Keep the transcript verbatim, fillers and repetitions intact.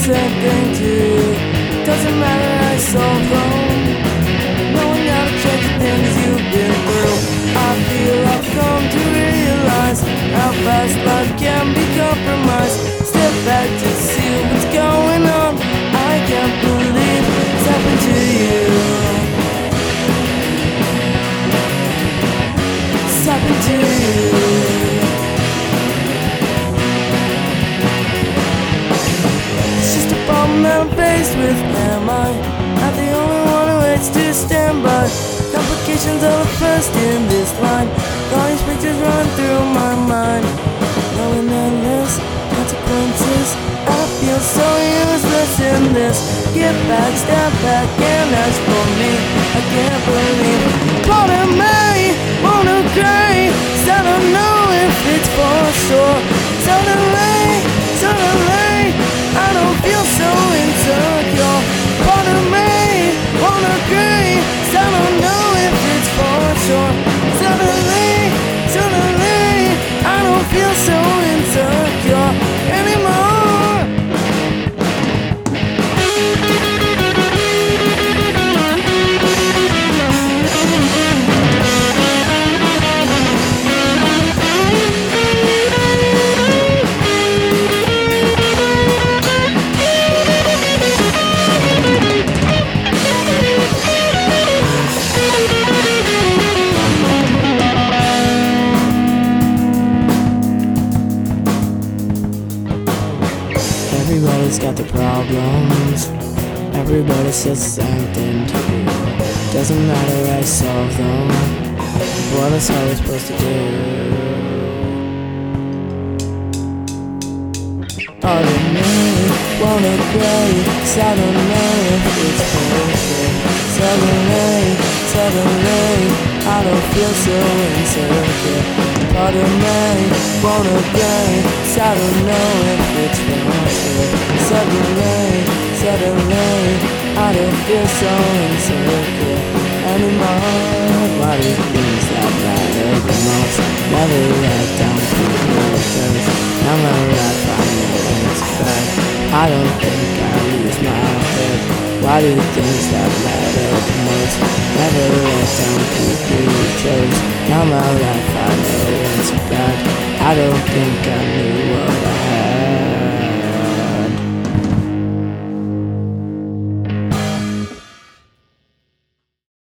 same thing to you. Doesn't matter, I solve them. Knowing how to change the things you've been through, I feel I've come to realize how fast life can be compromised. Step back to see what's going on. I can't believe it's happened to you. It's happened to you. I'm faced with, am I not the only one who waits to stand by? Complications are the first in this line. All these pictures run through my mind, knowing endless consequences. I feel so useless in this. Get back, step back and ask for me. I can't believe part of me wanna cry. I don't know if it's for sure. Suddenly, suddenly I don't feel so insecure. Part of me wanna agree, I don't know if it's for sure. Suddenly, suddenly I don't feel so insecure anymore. Everybody's got the problems. Everybody says the same thing to you. Doesn't matter, I solve them. What else are we supposed to do? Part of me wanna cry, 'cause I don't know if it's perfect. Suddenly, suddenly I don't feel so insecure. Part of me wanna cry, 'cause I don't know if it's perfect. Suddenly, suddenly I don't feel so insecure anymore. What are things that matter the most? Never let down people's terms. Now my life I know it's bad. I don't think I lose my head. Why do things that matter the most? Never let down people you chose. Now my life I know it's bad. I don't think I knew what I